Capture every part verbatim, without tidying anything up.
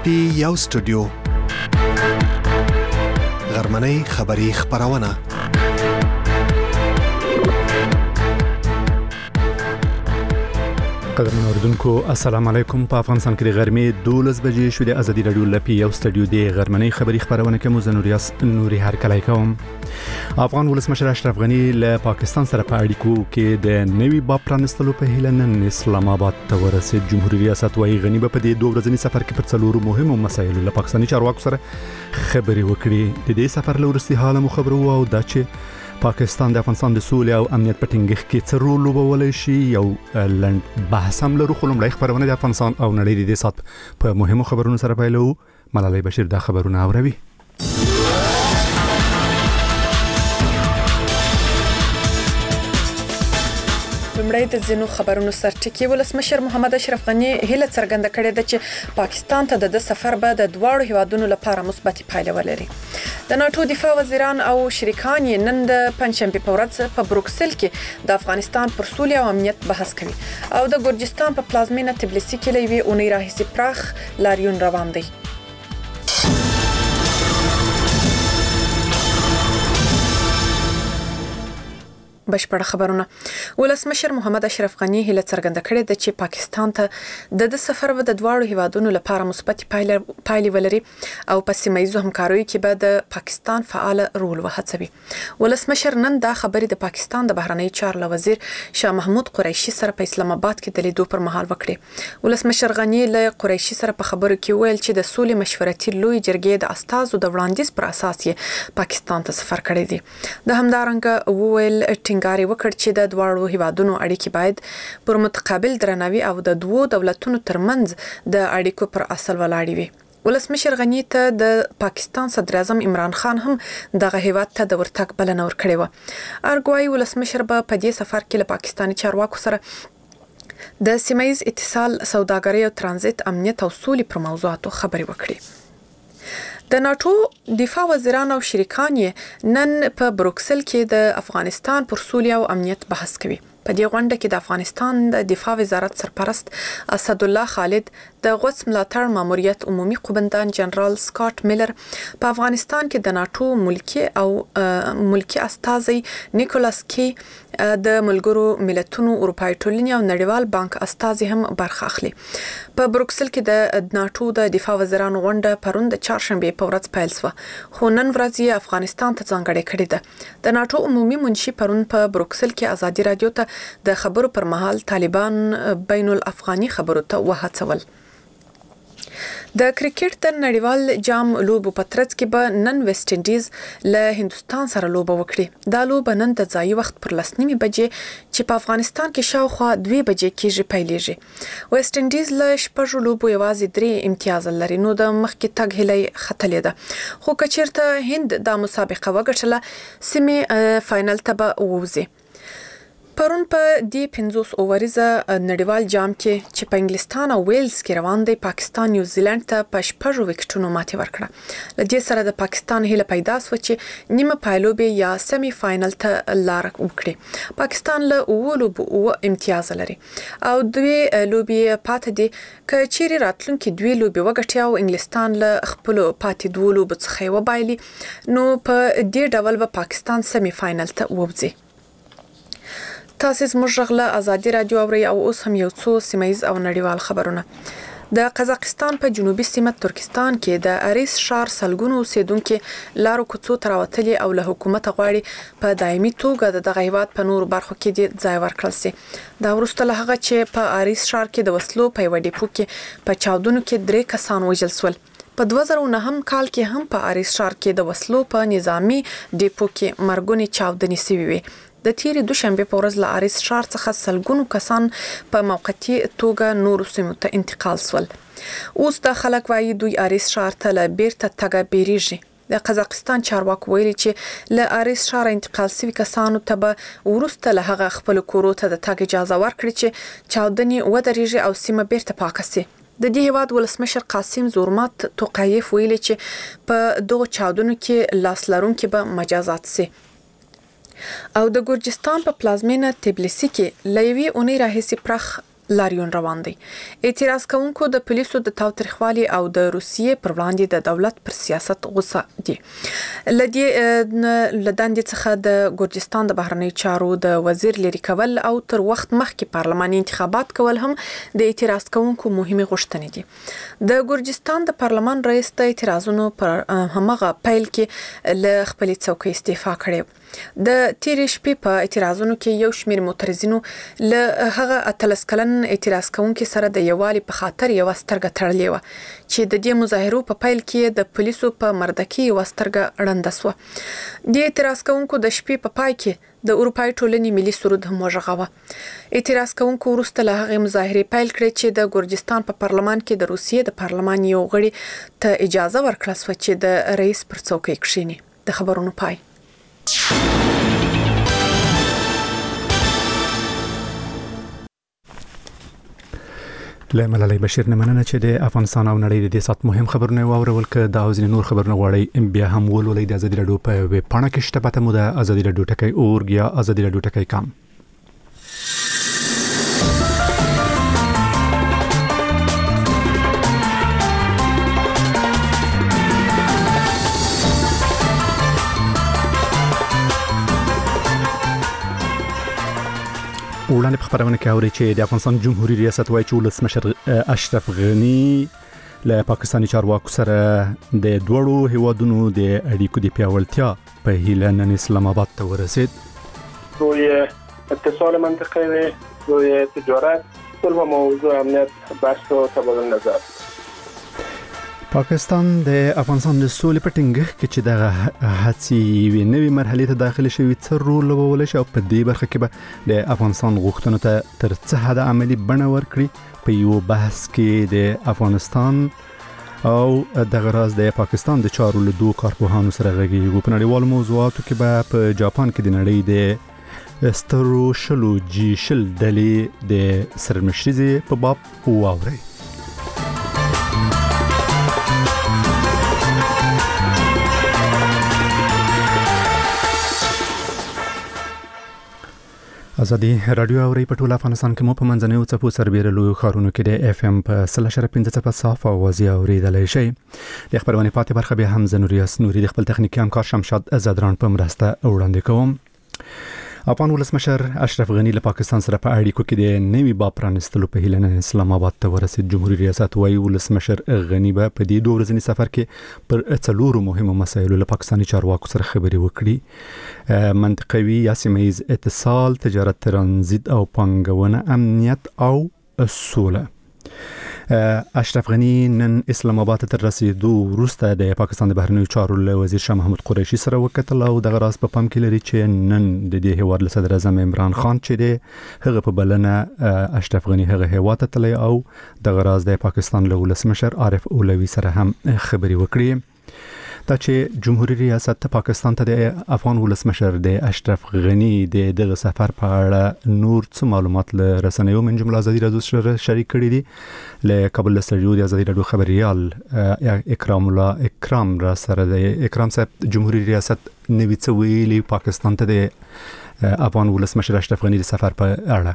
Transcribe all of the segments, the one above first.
لپی یو سټوډیو غرمنۍ خبری خبرونه قدرمن اوردونکو السلام علیکم. په افغانستان کې د غرمې دولس بجې شو. د ازادي رادیو لپی یو سټوډیو د غرمنۍ خبری خبرونه کې مو زنوریاس نوري هر کلای کوم. افغان ولسمشر اشرف غنی له پاکستان سره په اړیکو کې د نوي باب پرانستلو په هیله نن اسلام آباد ته ورسید. جمهوریت ریاست وايي غنی په دې دوه ورځني سفر کې پر څلورو مهمو مسایلو له پاکستاني چارواکو سره خبرې وکړي. د دې سفر له وروستي حاله مو خبرو او دا چې پاکستان د افغانستان د سولې او امنیت په ټینګښت کې څه رول لوبولی شي یو لنډ بحث هم لرو. خو لومړی خبرونه د افغانستان او نړۍ د دې ساعت په مهمو خبرونو سره پیلو. ملالۍ بشیر دا خبرونه اوروي. لمړی د ځینو خبرونو سرټکی. ولسمشر محمد اشرف غنی هیله څرګنده کړې ده چې پاکستان ته د سفر به د دواړو هیوادونو لپاره مثبت پایله ولري. د ناتو دفاع وزیران او شریکان یې نن د پنځشنبه په ورځ په بروکسل کې د افغانستان پر سولې او امنیت بحث کوي او د ګرجستان په پلازمینه تبلیسي کې لوي اونۍ راهیسې پراخ لاریون روان دی. بشپړ خبرونه. ولسمشر محمد اشرف غنی هیله څرګنده کړې ده چې پاکستان ته د سفر به د دواړو هیوادونو لپاره مثبت پایلې ولري او په سیمه‌ییزو همکاریو کې به د پاکستان فعال رول وهڅوي. ولسمشر نن دا خبرې د پاکستان د بهرنی چارو وزیر شاه محمود قریشي سره په اسلام آباد کې د لیدو پر مهال وکړي. ولسمشر غنی له قریشي سره په خبرو کې ویل چې د سولې مشورتي لوی جرګې د استازو د وړاندیز پر اساس یې پاکستان ته سفر کړی دی. د همدارنګه ویل ټینګاري وکړ چې د دواړو هیوادونو اړیکې باید پر متقابل درناوي او د دوو دولتونو ترمنځ د اړیکو پر اصل ولاړ وي. ولسمشر غنی ته د پاکستان صدر اعظم عمران خان هم دغه هیواد ته د ورتګ بلنه ورکړې و. ارګوای ولسمشر به په دې سفر کې له پاکستاني چارواکو سره د سیمه‌ییز اتصال، سوداګرۍ او ترانزیت، امنیت او سولې پر موضوعاتو خبرې وکړي. د ناتو دفاع وزیران او شریکان یې نن په بروکسل کې د افغانستان پر سولې او امنیت بحث کوي. په دې غونډه کې د افغانستان د دفاع وزارت سرپرست اسد الله خالد، د غوڅ ملاتړ ماموریت عمومي قومندان جنرال سکاټ میلر، په افغانستان کې د ناتو ملکی او ملکی استازي نیکولاس کی، د ملګرو ملتونو، اروپای ټولنې او نړیوال بانک استازي هم برخه اخلي. په بروکسل کې د ناتو د دفاع وزیرانو غونډه پرون د چهارشنبه په ورځ پیل شوه، خو نن ورځ یې افغانستان ته ځانګړې کړې ده. د ناتو عمومي منشي پرون په بروکسل کې ازادي رادیو ته د خبرو پر مهال طالبان بین الافغاني خبرو ته وهڅول. د کرکټ د نړیوال جام لوبو په ترڅ کې به نن ویسټ انډیز له هندستان سره لوبه وکړي. دا لوبه نن د ځایي وخت پر لسنیمې بجې چې په افغانستان کې شاوخوا دوه بجې کېږي پیلېږي. ویسټ انډیز له شپږو لوبو یوازې درې امتیاز لري، نو د مخکې تګ هیله ختلې ده. خو که چېرته هند دا مسابقه وګټله سیمې فاینل ته به ووځي. پرون په دې پنځوس اووریزه نړیوال جام کې چې په انګلستان او ویلز کې روان دی، پاکستان نیوزیلند ته په شپږو وکټونو ماتې ورکړه. له دې سره د پاکستان هیله پیدا شوه چې نیمه پایلوبې یا سیمی فاینل ته لار وکړي. پاکستان له اووه لوبو اووه امتیاز لري او دوه لوبې پاتې دي. که چیرې راتلونکي دوه لوبې وګټي او انګلستان له خپلو پاتې دوه لوبو څخه وبایلي، نو په دې ډول به پاکستان سیمی فاینل ته ووځي. تاسو زموږ غږ له ازادي رادیو اورئ او اوس هم یو څو سیمه‌ییز او نړیوال خبرونه. د قزاقستان په جنوبي سیمه ترکستان کې د اریس ښار سلګونو اوسیدونکو لارو کوڅو ته راوتلي او له حکومت غواړي په دایمي توګه د دغه هیواد په نورو برخو کې د ځای ورکړل شي. دا وروسته له هغه چې په اریس ښار کې د وسلو په یوه ډیپو کې په چاودنو کې درې کسان وژل شول. په دوه زره نهم کال کې هم په اریس ښار کې د وسلو په نظامی ډیپو کې مرګونې چاودنې شوې وې. د تیرې دوشنبه په ورځ له اریس ښار څخه سلګونو کسان په موقتی توګه نورو سیمو ته انتقال شول. اوس د خلک وايي دوی اریس ښار ته له بیرته تګ بیریږي. د قزاقستان چارواکو ویلي چې له اریس ښار انتقال شوي کسانو ته به وروسته له هغه خپل کورو ته د تګ اجازه ورکړي چې چاودنې ودرېږي او سیمه بیرته پاکه شي. د دې هیواد ولسمشر قاسم زورمات توقایف ویلي چې په دغه چاودنو کې لاس لرونکي به مجازات شي. او د ګرجستان په پلازمینه تبلیسي کې لوي اونۍ راهیسې پراخ لاریون روان دی. اعتراض کوونکو د پولیسو د تاوتریخوالي او د روسیې پر وړاندې د دولت پر سیاست غوسه دي. لدی لداندې څخه د ګورجستان د بهرنی چارو د وزیر لري کول او تر وخت مخکې پارلماني انتخابات کول هم د اعتراض کوونکو مهمه غوښتنې دي. د ګورجستان د پارلمان رئیس د اعتراضونو پر همغه پیل کې له خپل څوکۍ استعفا کړې. د تیرې شپې په اعتراضونو کې یو شمېر معترضینو له هغه اتلس کلن اعتراض کوونکو سره د یووالي په خاطر یو سترګه تړلې و چې د دې مظاهرو په پیل کې د پولیسو په مردکي یو سترګه ړنده سوه. د اعتراض کوونکو د شپې په پای کې د اروپای ټولنې ملي سرود هم وژغاوه. اعتراض کوونکو وروسته له هغې مظاهرې پیل کړې چې د ګورجستان په پارلمان کې د روسیې د پارلمان یو غړي ته اجازه ورکړه سوه چې د رئیس پر څوکۍ کښیني. د خبرونو پای. له ملالۍ بشیر نه مننه چې د افغانستان او نړۍ د دې سات مهم خبرونه واورول ک د اوزین نور خبرونه غواړي بیا هم ولولئ د ازادي رادیو په ویب پاڼه کې شته پته مو د ازادي رادیو ټکی اورګ یا ازادي رادیو ټکی کام. وړاندې په خبرونه کې اوري چې د افغانستان جمهوریت ریاست وايي چې ولسمشر اشرف غنی له پاکستاني چارواکو سره د دوړو هیوادونو د اړیکو د پیاوړتیا په هیله نن اسلام آباد ته ورسید. روی اتصال منطقه روی تجارت کل موضوع امنیت بحث و تبادل نظر. پاکستان د افغانستان د سولې په ټینګښت کې چې د هڅې یوې نوې مرحلې ته داخله شوي څه رول لوبولی شي او په دې برخه کې به د افغانستان غوښتنو ته تر څه حده عملي بڼه ورکړي په یو بحث کې د افغانستان او دغه راز د پاکستان د چارو له دوه کارپوهانو سره غږیږو. په نړیوالو موضوعاتو کې به په جاپان کې د نړۍ د سترو شلو جی شل ډلې د سرمشري په باب واورئ. ازادي رادیو اوري په ټول افغانستان کې مو په منځنیو څپو سربېره لوی خارونو کې د اف ام په سل شر پنځه څپه صاف او وزي اوریدلای شي. د خبرونه پاتې برخه به هم زنوریاس نوري د خپل تخنیکی همکار شمشاد زدران په مرسته وړاندې کوم. افغان ولسمشر اشرف غنی له پاکستان سره په اړیکو کې د نوي با پرانستلو په هیله نن اسلام آباد ته ورسید. جمهوریت ریاست وايي ولسمشر غنی به په دې دوه ورځني سفر کې پر څلورو مهمو مسایلو له پاکستاني چارواکو سره خبرې وکړي. منطقوي یا سیمه‌ییز اتصال، تجارت، ترانزیت او پانګونه، امنیت او سوله. اشرف غنی نن اسلام آباد ته رسیدو وروسته د پاکستان د بهرنیو چارو له وزیر شاه محمود قریشي سره وکتل او دغه راز په پام کې لري چې نن د دې هیواد له صدر اعظم عمران خان چې د هغه په بلنه اشرف غنی هغه هیواد ته تللی او دغه راز د پاکستان له ولسمشر عارف اولوی سره هم خبرې وکړي. دا چې جمهوریت ریاست پاکستان ته د افغان ولسمشر د اشرف غنی د دغه سفر په اړه نور څه معلومات له رسنیو من جمله ازادي رادیو سره شریک کړي دي. له کابل له استودیو د ازادي رادیو خبريال اکرام الله اکرام را سره د اکرام صاحب جمهوریت ریاست نوی څه ویلي پاکستان ته د افغان ولسمشر اشرف غنی د سفر په اړه.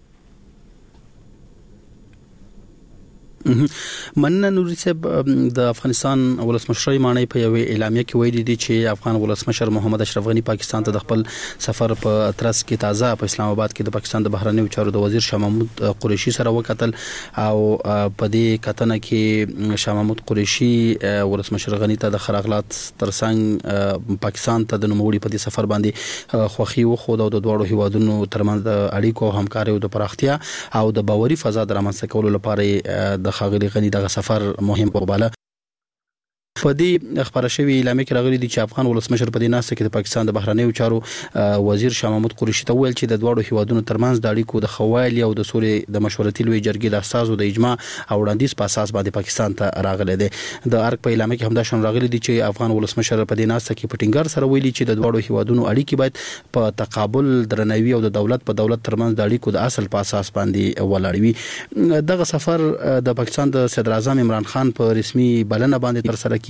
مننه نوري صاحب. د افغانستان ولسمشر معنی په یو اعلامیه کې ویلي دي چې افغان ولسمشر محمد اشرف غنی پاکستان ته د خپل سفر په ترڅ کې تازه په اسلام آباد کې د پاکستان د بهرنیو چارو د وزیر شاه محمود قریشي سره وکتل او په دې کتنه کې شاه محمود قریشي ولسمشر غنی ته د خراغلات ترڅنګ پاکستان ته د نوموړي په دې سفر باندې خوخي وخو د دوړو هیوادونو ترمنځ د اړیکو همکاري او د پراختیا او د باوري فضا د رامنځته کولو لپاره د خاغلی غنی دغه سفر مهم وباله. په دې خبره شوی اعلامیه کې راغلي دي چې افغان ولسمشر په دې ناسته کې د پاکستان د بهرنیو چارو وزیر شاه محمود قریشي ته ویل چې د دوړو هیوادونو ترمنځ د اړیکو د خوالي او د سولې د مشورتي لوی جرګې د اساسو د اجماع او وړاندیز په اساس باندې پاکستان ته راغلي دي. د ارګ په اعلامیه کې همدا شان راغلي دي چې افغان ولسمشر په دې ناسته کې پټینګر سره ویلي چې د دوړو هیوادونو اړیکې باید په تقابل درنوي او د دولت په دولت ترمنځ د اړیکو د اصل په اساس باندې ولاړ وي. دغه سفر د پاکستان د صدر اعظم عمران خان په رسمي بلنه باندې تر سره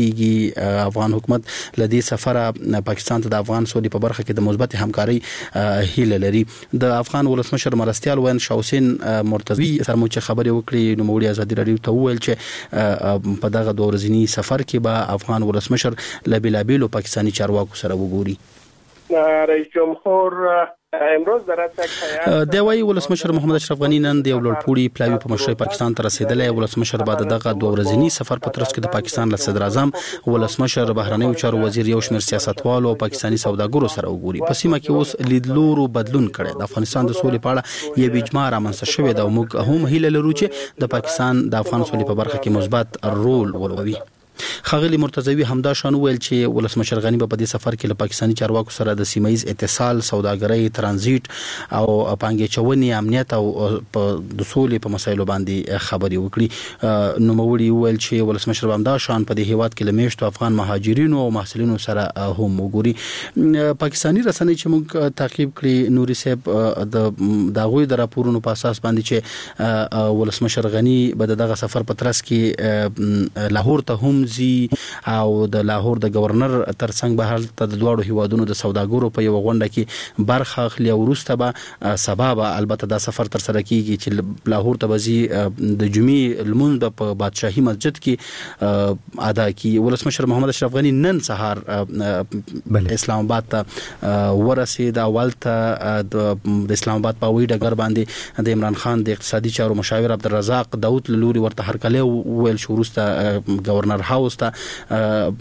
کیږي افغان حکومت لدې سفر پاکستان ته د افغان سولې په برخه کې د مثبت همکاري هیله لري. د افغان ولسمشر مرستيال وین شاه حسین مرتضوی سره مو چې خبرې وکړي نو مولوی ازادي رادیو ته وویل چې په دغه دوه ورځنی سفر کې به افغان ولسمشر له بلابلو پاکستاني چارواکو سره وګوري. رئیس جمهور امروز در د وی ولسمشر محمد اشرف غنی نن د ولړپوړي پلاوی په مشرۍ پاکستان ته رسیدلی. ولسمشر بعد دغه دوه ورځنی سفر په ترڅ کې د پاکستان له صدر اعظم ولسمشر بهرنیو چارو وزیر یو شمېر سیاستوالو او پاکستاني سوداګرو سره وګوري. په سیمه کې اوس لیدلورو بدلون کړي. د افغانستان د سولې په اړه یو اجماع رامنځته شوې ده او موږ هم هیله لرو چې د پاکستان د افغان سولې په برخه کې مثبت رول ولوبوي. خاغلی مرتضوی همدا شان ویل چې ولسمشر غنی په دې سفر کې له پاکستاني چارواکو سره د سیمایي اتصال، سوداګرۍ، ترانزیت او پانګې چونې، امنیت او د سولې په مسایلو باندې خبرې وکړي. نو موري ویل چې ولسمشر همدا شان په دې هیواد کې لمیشتو افغان مهاجرینو او محصلینو سره هم وګوري. پاکستاني رسنۍ چې موږ تعقیب کړي نوري صاحب د داغوی د راپورونو په اساس باندې چې ولسمشر غنی به دغه سفر په ترڅ کې لاهور ته هم زی او د لاهور د گورنر ترڅنګ به هلته د دوړو هیوادونو د سوداګرو په یو غونډه کې برخه اخلي او وروسته به سبب البته دا سفر تر سره کیږي چې لاهور ته بزي د جمعې لمونځ په بادشاهي مسجد کې ادا کی. ولسمشر محمد اشرف غنی نن سهار اسلام آباد ته ورسید. اول ته د اسلام آباد په وی ډګر باندې د عمران خان د اقتصادي چارو مشاور عبدالرزاق داوود لوري ورته هرکلی ویل شو. وروسته گورنر هاوس ته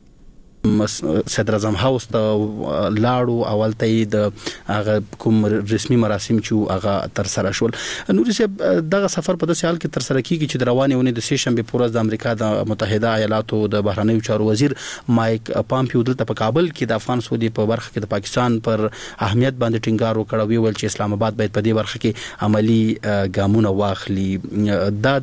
صدر اعظم هاوس ته لاړو. اول ته د هغه کوم رسمي مراسم چې هغه تر سره شول. نوري صاحب دغه سفر په داسې حال کې تر سره کیږي چې د روانې ونې د سه شنبه پورز د امریکا د متحده ایالاتو د بهرنیو چارو وزیر مایک پامپیو دلته په کابل کې د افغان سعودي په برخه کې د پاکستان پر اهمیت باندې ټینګار وکړ. ویل چې اسلام آباد باید په دې برخه کې عملی ګامونه واخلي. دا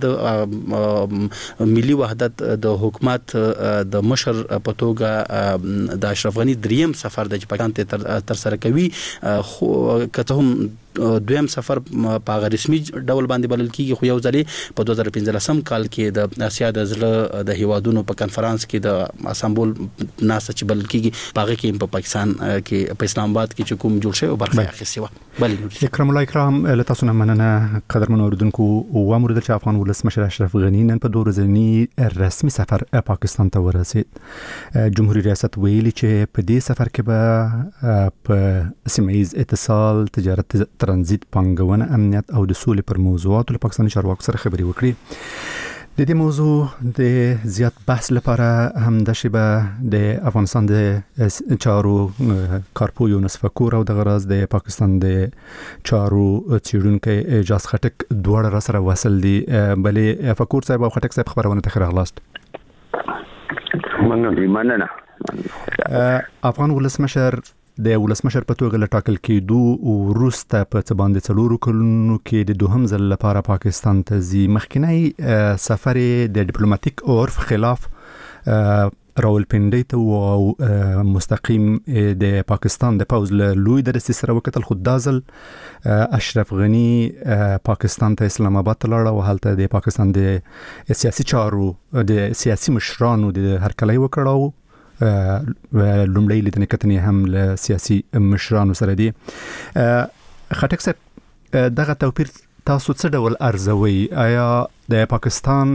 د ملي وحدت د حکومت د مشر په توګه د اشرف غنی دریم سفر د پاکستان ته تر سره کوي. خو کته هم دویم سفر په رسمي ډول باندې بلل کیږي. خو یو ځلې په دوه زره پنځلسم کال کې د اسیا د زړه د هیوادونو په کنفرانس کې د اسامبول ناسه چې بلل کیږي پاغه کې په پاکستان کې په اسلام آباد کې چې کوم جوړ شوی او برخه اخیستي و. بلې اکرام الله اکرام له تاسو نه مننه قدرمن اوردونکو. او امر د افغان ولسمشر اشرف غنی نن په دوه ورځنی رسمي سفر پاکستان ته ورسید. جمهوریت ریاست ویلي چې په دې سفر کې به په سیمایي اتصال، تجارت، ترانزیت، پانګونه، امنیت او د سولې پر موضوعاتو له پاکستاني چارواکو سره خبرې وکړي. د دې موضوع د زیات بحث لپاره هم د شبه د افغانستان د چارو کارپوی یونس فکور او د غراز د پاکستان د چارو چیرونکو اجاز خټک دوړ را سره وصل دي. بلې فکور صاحب او خټک صاحب خبرونه ته راغلاست. مننه مننه. افغان ولسمشر د ولسمشر په توګه لټاکل کېدو او روسته په څه باندې څلورو کلونو کې د دوهم ځل لپاره پاکستان ته ځي. مخکینی سفر د ډیپلوماټیک عرف خلاف راولپنډۍ ته او مستقیم د پاکستان د پوز له لوی درسي سره وکتل. خو دا ځل اشرف غنی پاکستان ته اسلام آباد ته لاړ او هلته د پاکستان د سیاسي چارو د سیاسي مشرانو د هرکلی وکړ. لومړی لیدنې کتنې هم له سیاسي مشرانو سره دي. خټک صاحب دغه توپیر تاسو څه ډول ارزوي؟ آیا د پاکستان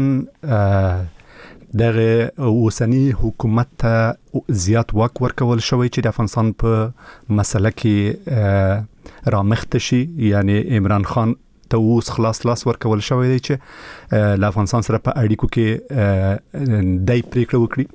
دغه اوسنی حکومت ته زیات واک ورکول شوی چې د افغانستان په مسله کې رامخته شي؟ یعنی عمران خان ته اوس خلاص لاس ورکول شوی دی چې له افغانستان سره په اړیکو کې دای پریکړه وکړي؟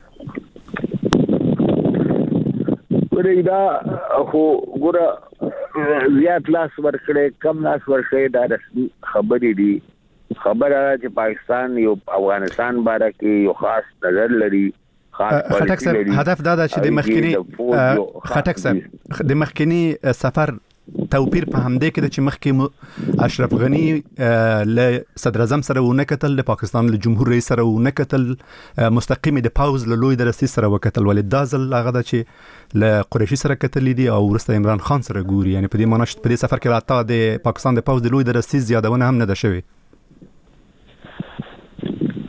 ورېدا خو ګوره زیات لاس ورکړي کم لاس ورکړي دا رسمي خبرې دي. خبره چې پاکستان یو افغانستان باره کې یو خاص نظر لري، خاص خټک صاحب هدف دا ده چې د مخکنی خټک صاحب د مخکنی سفر توپیر په همدې کې چې مخکې اشرف غنی له صدر اعظم سره ونه کتل، د پاکستان له جمهور رئیس سره ونه کتل، مستقیم د پاوز له لوی درسي سره وکتل. ولې دا ځل هغه ده چې له قریشي سره کتلې دي او وروسته عمران خان سره ګوري. یعنی په دې معنی په دې سفر کې راته د پاکستان د پاوز د لوی درسي زیادونه هم نه ده شوی.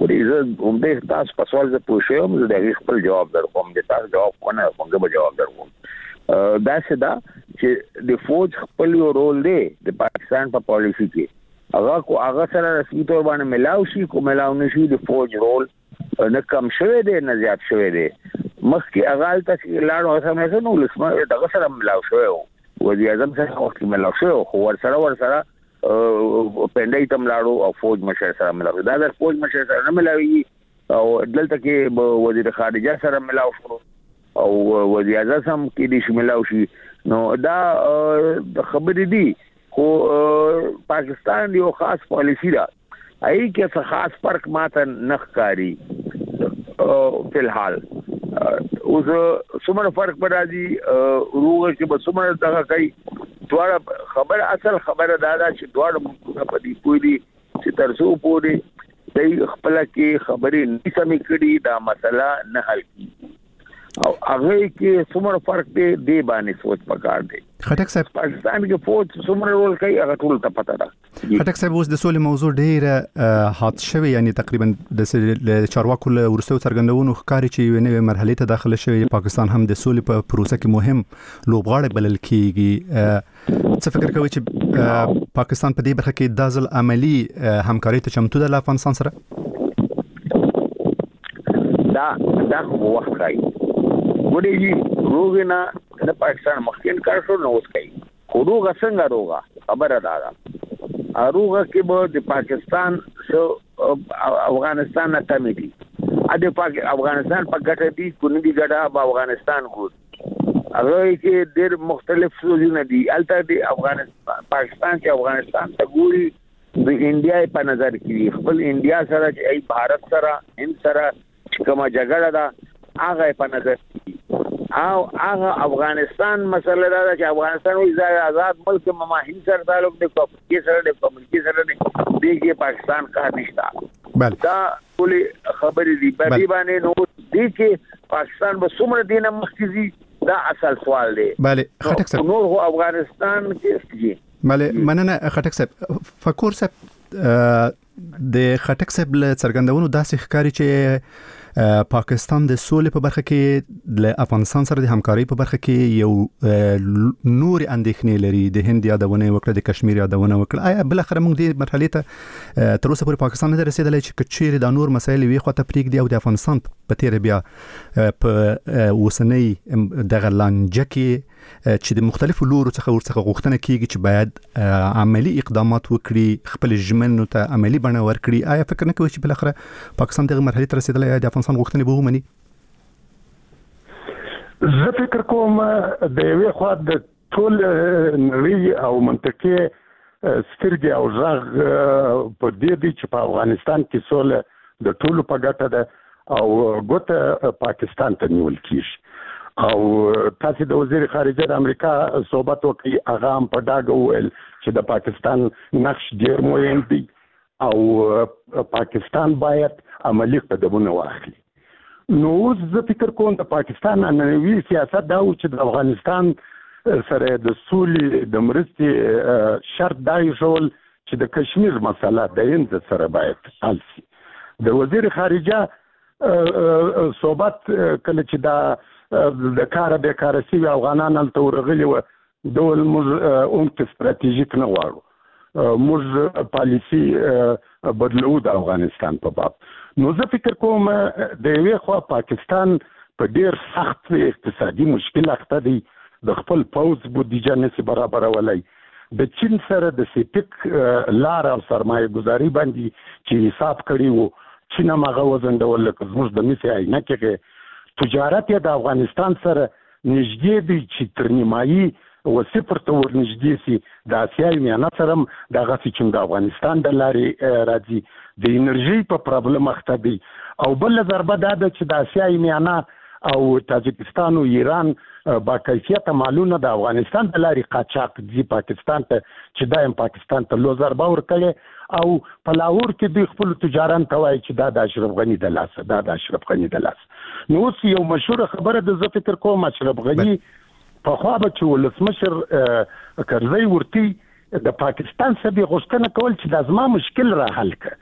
ورې زه هم د تاسو په سوال زه پوښتم زه د خپل جواب درکوم د تاسو جواب ونه کوم به جواب درکوم دا څه دا چې د فوج خپل رول دی د پاکستان په پالیسی کې هغه کو هغه سره رسمي تور باندې ملاو شي کو ملاو نشي د فوج رول نه کم شوی دی نه زیات شوی دی مخکې هغه تاسو لاړو سمه نو لسمه دغه سره ملاو شوی وزیر اعظم سره وخت ملاو شوی خو ور سره ور سره پندای تم لاړو او فوج مشر سره ملاو دا د فوج مشر سره نه ملاوي او دلته کې وزیر خارجه سره ملاو شو او وزیر اعظم کې دې شملاو شي نو دا خبرې دي خو پاکستان یو خاص پالیسی ده ای کې څه خاص فرق ماته نخکاری په الحال اوس څومره فرق پر راځي روغه کې به څومره دغه کوي دواړه خبر اصل خبره دا ده چې دواړه په دې پوری چې ترڅو پوری د خپل کې خبرې نه سمې کړي دا مسله نه حل کیږي او هغه کې څومره فرق دی دی باندې سوچ پکار دی خټک صاحب پاکستان کې فوج څومره رول کوي هغه ټول ته پته ده خټک صاحب اوس د سولې موضوع ډیره هات شوی یعنی تقریبا د چارواکو له ورستو څرګندونو ښکاري چې یو نوې مرحله ته داخله شوی پاکستان هم د سولې په پروسه کې مهم لوبغاړی بلل کیږي څه فکر کوي چې پاکستان په دې برخه کې د ځل عملی همکاري ته چمتو ده له افغانستان سره دا دا وخت راځي ورېږي روغنا د پاکستان مخکین کار شو نو اوس کوي خو روغه څنګه روغه خبره ده دا روغه کې به د پاکستان سو افغانستان نه کمیټي ا د پاک افغانستان په ګټه دي کونی دي ګټه په افغانستان کو هغه کې ډېر مختلف سوزونه دي البته د افغانستان پاکستان کې افغانستان ته ګوري د انډیا په نظر کې خپل انډیا سره چې ای بھارت سره هند سره کومه جګړه ده هغه په نظر او هغه افغانستان مسله دا چې افغانستان وي ځای آزاد ملک ما هند سره تعلق دی کو کې سره دی کو ملکی سره دی دغه پاکستان کا نشته بل دا ټول خبرې دی په دې باندې نو دې کې پاکستان به څومره دینه مخکزي دا اصل سوال دی bale خټک صاحب نور هو افغانستان کې دي bale مننه خټک صاحب فکر صاحب د خټک صاحب له څرګندونو داسې ښکاری چې پاکستان د سولې په برخه کې له افغانستان سره د همکاري په برخه کې یو نور اندېښنې لري د هند یادونه وکړه د کشمیر یادونه وکړه آیا بل اخر موږ د مرحله ته تر اوسه پورې پاکستان نه رسیدلی چې کچېر د نور مسایل وی خو ته پریک دی او د افغانستان په تیر بیا په وسنۍ د غلانجه کې چې د مختلفو لورو څخه ورڅخه غوښتنه کیږي چې باید عملی اقدامات وکړي خپل ژمنو ته عملی بڼه ورکړي آیا فکر نه کوئ چې بل اخر پاکستان دغه مرحله ته رسیدلی د افغانستان غوښتنې به ومني زه فکر کوم د یوې خوا د ټول نړۍ او منطقې سترګې او ژغ په دې دی چې په افغانستان کې سوله د ټولو په ګټه ده او ګوته پاکستان ته نیول کیږي او تاسو د وزیر خارجه د امریکا صحبت وکړي هغه هم په ډاګه وویل چې د پاکستان نقش ډېر مهم دی او پاکستان باید عملی قدمونه واخلي نو اوس زه فکر کوم د پاکستان نننوي سیاست دا و چې د افغانستان سره د سولې د مرستې شرط دا ایښول چې د کشمیر مسله د هند سره باید حل شي د وزیر خارجه صحبت کله چې دا د کار به کار سی افغانان تل ورغلي و ډول موږ اونت استراتیژیک نه غواړو موږ پالیسی بدلو د افغانستان په باب نو زه فکر کوم د یوې خوا پاکستان په ډیر سخت اقتصادي مشکل اخته دی د خپل پوز بودیجه نشي برابرولای د چین سره د سپیک لار او سرمایه گذاری باندې چې حساب کړی وو چین هغه وزندول لکه زموږ د میسي عینه کې تجارت د افغانستان سره نږدې دی چې تر نیمایي و صفر ته ورنږدې سي د اسیاي میانه سره دغه چې د افغانستان د لارې راځي د انرژي په پرابلم اخته دی او بل ضربه دا ده چې د اسیاي میانه او تاجکستان او ایران با کیفیت مالونه د افغانستان د لارې قاچاق دي پاکستان ته چې دایم پاکستان ته لو ضربه ورکړي او په لاهور کې دوی خپل تجاران کوي چې دا د اشرف غنی د لاس دا د اشرف غنی د لاس نو اوس یو مشهور خبره د زه فکر کوم اشرف غنی په خوا به چې ولسمشر کرزی ورتی د پاکستان سره غوښتنه کول چې د ازما مشکل را حل کړي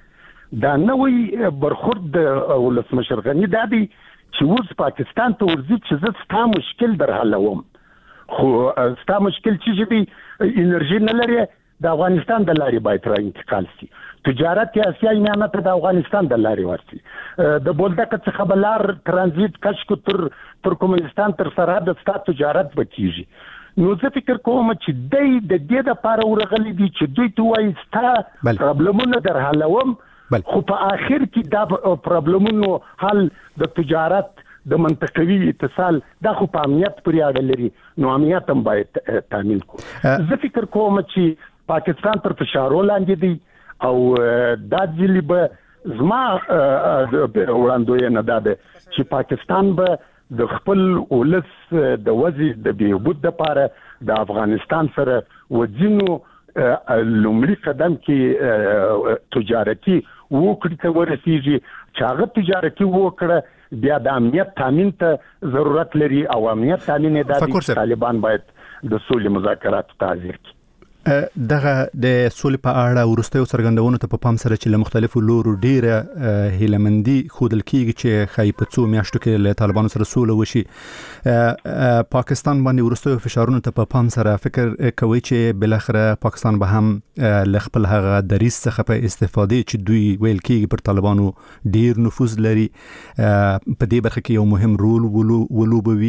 دا نوې برخورد د ولسمشر غني دا دی چې اوس پاکستان ته ورځي چې زه ستا مشکل در حلوم، خو ستا مشکل چې دی انرژي نه لري، د افغانستان د لارې باید را انتقال شي، تجارت یا اسیا امانت د افغانستان د لارې ورسي، د بولدک څخه بلار ترانزیت کشکو تر ترکمنستان تر سرحد ستا تجارت بکیږي. نو زه فکر کوم چې دای د دې د پاره ورغلي دي چې دوی ته وایي ستا پرابلمونه در حلوم، خو په اخر کې دا پرابلمونو حل د تجارت د منطقوي اتصال دا خو په امنیت پورې اړه لري، نو امنیت هم باید تامین کړو. زه فکر کوم چې پاکستان تر فشار لاندې دی او دا ځلی به زما وړاندوینه دا ده چې پاکستان به د خپل ولس د وضع د بهبود لپاره د افغانستان سره وځینو لومړي قدم کې تجارتي وکړي ته ورسیږي، چې هغه تجارتي وکړه بیا د امنیت تامین ته ضرورت لري او امنیت تامین د طالبان باید د سولې مذاکرات ته حاضر کړي. دغه د سولې په اړه ورستیو څرګندونو ته په پام سره چې له مختلفو لورو ډیره هیلمندي خودل کیږي چې خای په څو میاشتو کې له طالبانو سره سوله وشي، پاکستان باندې ورستیو فشارونو ته په پام سره فکر کوي چې بل اخره پاکستان به هم ل خپل هغه دریس څخه په استفاده چې دوی ویل کیږي پر طالبانو ډیر نفوذ لري په دې برخه کې یو مهم رول ولوبوي.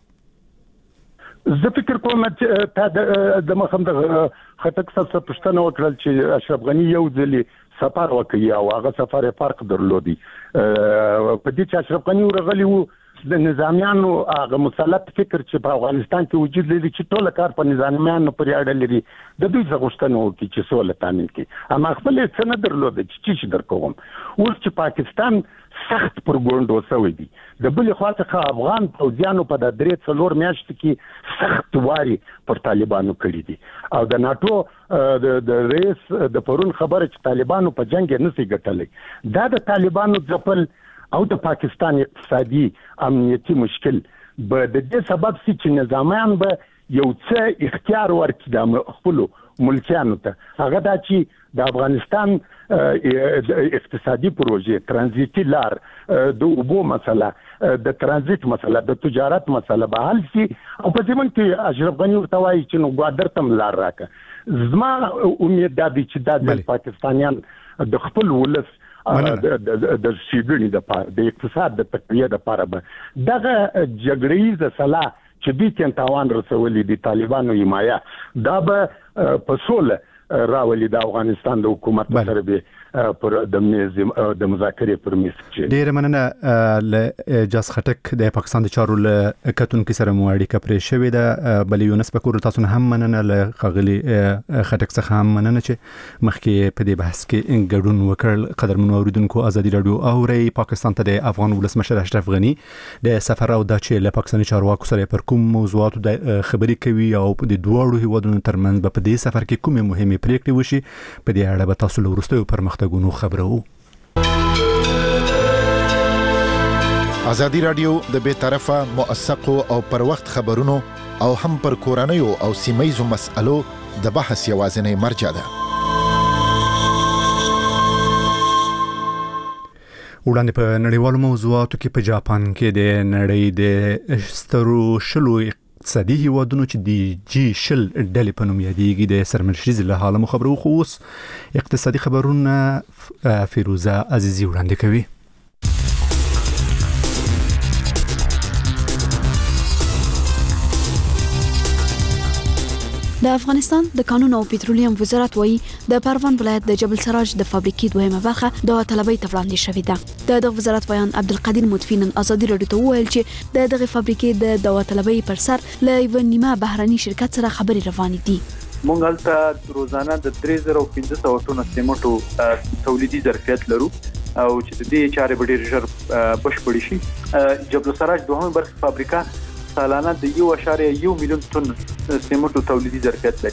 زه فکر کوم چې تا د مخم د خټک څخه پښتنه وکړل چې اشرف غني یو ځلي سفر وکړي او هغه سفر فرق درلودي، په دې چې اشرف غني ورغلی وو د نظامیانو هغه مسلط فکر چې په افغانستان کې وجود لري چې ټول کار په نظامیانو پورې اړه لري، د دوی څخه غوښتنه وکړي چې سوله تامین کړي، اما خپل څه نه درلوده چې څه در کوم. اوس چې پاکستان سخت پر ګوند وسوي دي، د بل خوا څخه افغان فوجیانو په د درې څلور میاشتو کې سخت واري پر طالبانو کړی دي، او د ناتو د رئیس د پرون خبره چې طالبانو په جنگ نه سي ګټلې، دا د طالبانو ځپل او د پاکستان اقتصادي امنیتي مشکل به د دې سبب سي چې نظامیان به یو څه اختیار ورکړي د خپل ملکیانو ته، هغه دا چې د افغانستان اقتصادي پروژې، ترانزیتي لار، د اوبو مسله، د ترانزیت مسله، د تجارت مسله به حل شي، او په ځمن کې اشرف غني ورته وایي چې نو ګوادر تم لار راکړه. زما امید دا دی چې دا د پاکستانیان د خپل ولس د سیګړې د پاره د اقتصاد د تقویه د پاره به دغه جګړې سلا چې دوی ته تاوان رسولي دي طالبانو حمایه دا به په سوله راولي د افغانستان د حکومت سره به پر د میز د مذاکرې پر میز کې. ډیر مننه ل جاس خټک د پاکستان د چارو ل کتونکو سره مو اړیکه پرې شوې ده، بل یونس پکور تاسو هم مننه ل خغلی خټک څخه هم مننه چې مخکې په دې بحث کې ګډون وکړ. قدرمنو اوریدونکو ازادي رادیو اوري پاکستان ته د افغان ولسمشر اشرف غني د سفر او د چې له پاکستاني چارواکو سره پر کوم موضوعاتو د خبرې کوي او په دې دوه هیوادونو ترمنځ په دې سفر کې کومه مهمه پریکړې وشي، په دې اړه به تاسو له ورستیو پرمختګ گونو خبرو. ازادي رادیو د بے طرفه موثقو او پر وخت خبرونو او هم پر کورنیو او سیمایزو مسألو د بحث یوازینی مرجع ده. وړاندې په نړیوالو موضوعاتو کې په جاپان کې د نړۍ د سترو شلو اقتصادي هیوادونو چې د جی شل ډلې په نوم یادېږي د سرمنشریز له حاله خبرو، خو اوس اقتصادي خبرونه فیروزه عزیزی وړاندې کوي. د افغانستان د قانون او پټرولیم وزارت وایي د پروان ولایت د جبل سراج د فابریکې دویمه برخه د طلبۍ ته وړاندې شوې ده. د وزارت بیان عبدالقدیر مدفین ازادي رادیو ته وویل چې د دغه فابریکې د داوطلبۍ پر سر له یو نیمه بهرني شرکت سره خبرې روانې دي. مونږ هلته روزانه د درې زره پنځه سوه ټنه سیمنټو تولیدي ظرفیت لرو او چې د دې چارې به ډېر ژر بشپړې شي. جبل سراج دوهمه برخه فابریکه سالانه د یو اشاریه یو میلیون ټن سیمنټو تولیدي ظرفیت لري.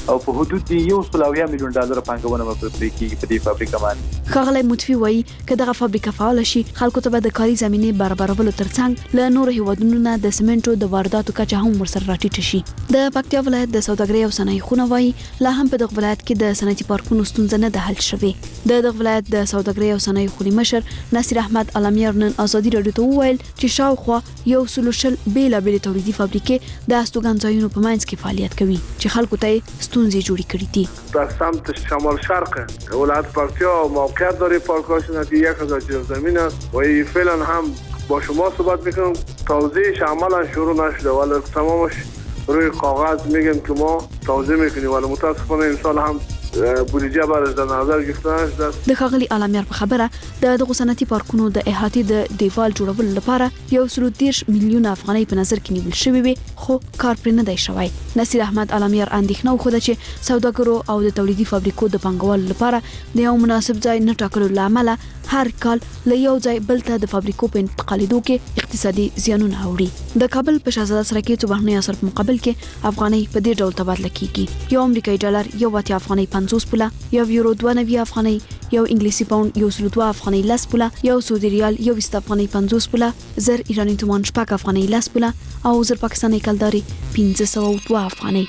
او په حدود یو سل او یو میلیون ډالر پانګونه پرې کیږي په دې فابریکه باندې. ښاغلی متفي وایي که دغه فابریکه فعال شي خلکو ته به د کاري زمینې برابرولو ترڅنګ له نورو هیوادونو نه د سمنټو د وارداتو کچه هم ورسره راټیټه شي. د پکتیا ولایت د سوداګرۍ او صنایع خونه وایي لا هم په دغه ولایت کې د صنعتي پارکونو ستونزه نه ده حل شوې. د دغه ولایت د سوداګرۍ او صنایع خونې مشر نصیر احمد علمیار نن ازادي راډیو ته وویل چې شاوخوا یو سل شل بیلابېلې تولیدي فابریکې د استوګن ځایونو په منځ کې فعالیت کوي چې خلکو ته ستونزې جوړې کړې دي. در سمت شمال شرق ولایت پکتیا موقعیت داره پارک‌هاش نزدیک یک هزار جریب زمین است و فعلا هم با شما صحبت میکنم توزیعش عملا شروع نشده ولی تمامش روی کاغذ میگیم که ما توزیع میکنیم ولی متاسفانه امسال هم بودجه برای در نظر گرفته نشده. د ښاغلي علمیار په خبره د دغو صنعتي پارکونو د احاطې د دیوال جوړولو لپاره یو سل دېرش میلیونه افغانۍ په نظر کې نیول شوې وي خو کار پرې نه دی شوی. نصیر احمد علمیار اندېښنه وښوده چې سوداګرو او د تولیدي فابریکو د پانګوالو لپاره د یو مناسب ځای نه ټاکلو له امله هر کال له یو ځای بل ته د فابریکو په انتقالېدو کې اقتصادي زیانونه اوړي. د کابل په شهزاده سره کې څو بهرني اثر په مقابل کې افغانۍ په دې ډول تبادله کیږي. یو امریکایي ډالر یو اتیا افغانۍ پنځوس پوله، یو یورو دوه نوي افغانۍ، یو انګلیسي پاوند یو سل دوه افغانۍ لس پوله، یو سعودي ریال یو ویست افغانۍ پنځوس پوله، زر ایراني تومان شپږ افغانۍ لس پوله او زر پاکستاني کلداري پنځه سوه دوه افغانۍ.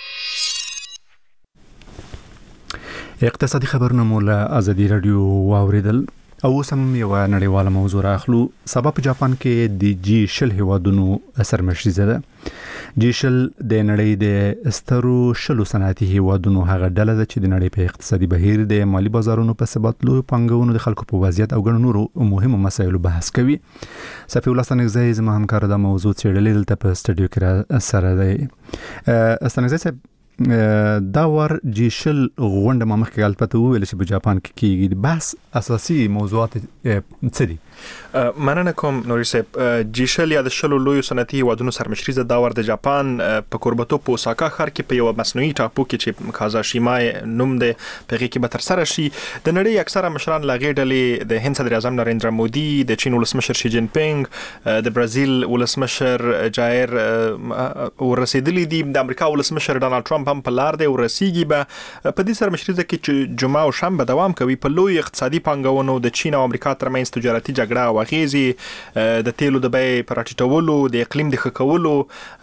اقتصادي خبرونه مو له ازادي رادیو واوریدل او سم یو نړیواله موضوع راخلو. سبا په جاپان کې د جی شل هیوادونو سرمشریزه ده. جی شل د نړۍ د سترو شلو صنعتي هیوادونو هغه ډله ده چې د نړۍ په اقتصادي بهیر د مالی بازارونو په ثبات لوی پانګونو د خلکو په وضعیت او ګڼو نورو مهمو مسایلو بحث کوي. صفی الله ستانکزی زما همکار د موضوع څېړلې دلته په سټډیو کې سره دی. ستانکزی صاحب دا ور جی شل غونډه ما مخکې البته ویل چې په جاپان کې کیږي. بحث اساسي موضوعات څه دي؟ مننه کوم نوري صاحب. جی شل یا د شلو لویو صنعتي هیوادونو سرمشریزه دا ور د جاپان په کوربتو په اوساکا ښار کې په یو مصنوعي ټاپو کې چې کازاشیما نوم دی په هغې کې به ترسره شي. د نړۍ اکثره مشران له هغې ډلې د هند صدر اعظم نریندرا مودي، د چین ولسمشر شي جین پینګ، د برازیل ولسمشر جایر ورسېدلي دي. د امریکا ولسمشر ډانالډ ټرمپ هم په لار دی ورسیږي. به په دې سرمشریزه کې چې جمعه او شنبه دوام کوي په لوی اقتصادي پانګونو د چین او امریکا ترمنځ تجارتي جګړه او اغیزې، د تیلو د بیې په راټیټولو، د اقلیم د ښه کولو،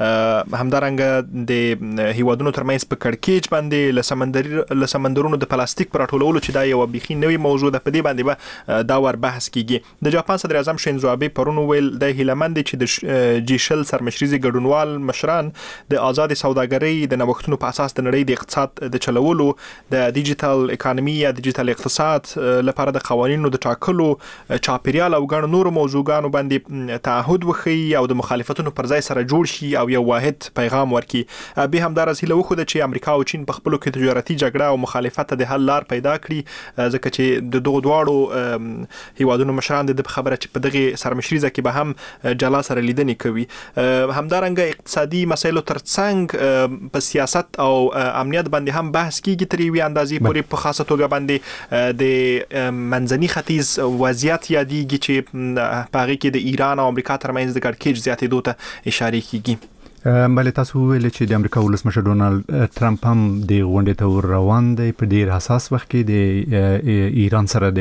همدارنګه د هیوادونو ترمنځ په کړکېچ باندې له سمندري له سمندرونو د پلاستیک په راټولولو چې دا یو بیخي نوې موضوع ده. په دې باندې به دا ور بحث کیږي. د جاپان صدر اعظم شینزو آبه پرون ویل د هیلمند چې د جی شل سرمشریزه ګډونوال مشران د آزاد سوداګرۍ د نوښتونو په اساس د نړۍ د اقتصاد د چلولو، د ډیجیټل اکانومي یا ډیجیټل اقتصاد لپاره د قوانینو د ټاکلو، چاپیریال او ګڼو نورو موضوعګانو باندې تعهد وښیي او د مخالفتونو پر ځای سره جوړ شي او یو واحد پیغام ورکړي. به همدارس هیله وښوده چې امریکا او چین په خپلو کې تجارتي جګړه او مخالفت د حل لار پیدا کړي، ځکه چې د دغو دواړو هیوادونو مشران د خبره چې په دغه سرمشریزه کې به هم جلا سره لیدنې کوي. همدارنګه اقتصادي مسایلو ترڅنګ په سیاست او امنیت باندې هم بحث کیږي تر یوې اندازې پورې، په خاصه توګه باندې د منځني ختیځ وضعیت یادېږي چې په هغې کې د ایران او امریکا ترمنځ د کړکېچ زیاتېدو ته اشاره کیږي. بلې تاسو ویل چې د امریکا ولسمشر ډونالډ ټرمپ هم د غونډې ته ور روان دی په ډیر حساس وخت کې. د ایران سره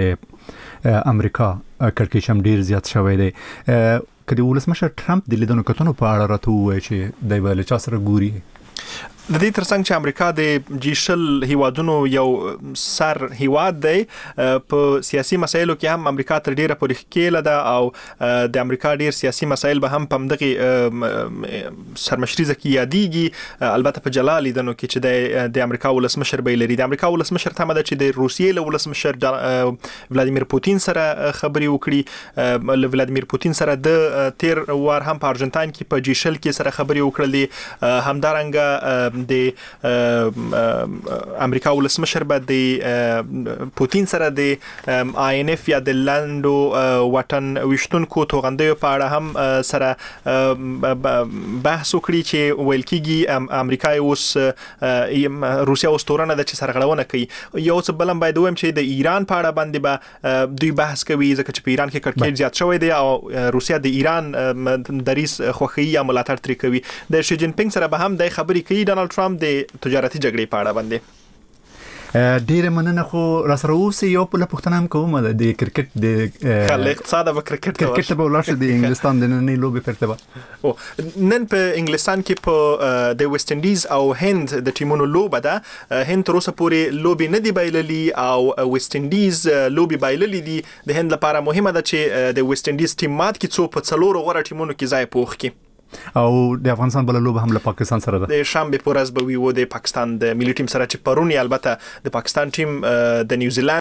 د امریکا کړکېچ هم ډیر زیات شوی دی. که د ولسمشر ټرمپ د لیدنو کتنو په اړه راته ووایي چې دی به له چا سره ګوري؟ د دې ترڅنګ چې امریکا د جی شل هیوادونو یو سر هیواد دی، په سیاسي مسایلو کې هم امریکا تر ډیره پورې ښکېله ده او د امریکا ډیر سیاسي مسایل به هم په همدغې سرمشریزه کې یادېږي. البته په جلا لیدنو کې چې د امریکا ولسمشر به یې لري. د امریکا ولسمشر تمه ده چې د روسیې له ولسمشر ولادیمیر پوتین سره خبرې وکړي. له ولادیمیر پوتین سره د تیر وار هم په ارجنټاین کې په جی شل کې سره خبرې وکړلې. همدارنګه د امریکا ولسمشر به د پوتین سره د آی ان اف یا د لاندو وطن وشتونکو توغندیو په اړه هم سره بحث وکړي چې ویل کېږي امریکا اوس روسیا اوس تورنه ده چې سرغړونه کوي. یو څه بل هم باید ووایم چې د ایران په اړه باندې به دوی بحث کوي، ځکه چې په ایران کې کړکېچ زیات شوی دی او روسیا د ایران دریځ خوښوي یا ملاتړ ترې کوي. د شي جین پینګ سره به هم د خبرې کوي ډانالډ ډونالد ټرمپ د تجارتي جګړې په اړه باندې ډیر مننه. خو را سره اوس یو په لپختنه هم کوم د کرکټ د خل اقتصاد او کرکټ کرکټ په ولر د انګلستان د نن لوبي پرته او نن په انګلستان کې په د ویسټ انډیز او هند د ټیمونو لوبه ده. هند تر اوسه پورې لوبي نه دی بایللي او ویسټ انډیز لوبي بایللي دي. د هند لپاره مهمه ده چې د ویسټ انډیز ټیم مات کې څو په څلور غوړه ټیمونو کې ځای پوښ کړي او د افغانستان بل لوبه هم له پاکستان سره ده. د شنبه په ورځ به وي و د پاکستان د ملي ټیم سره چې پرونی البته د پاکستان ټیم د نیوزیلند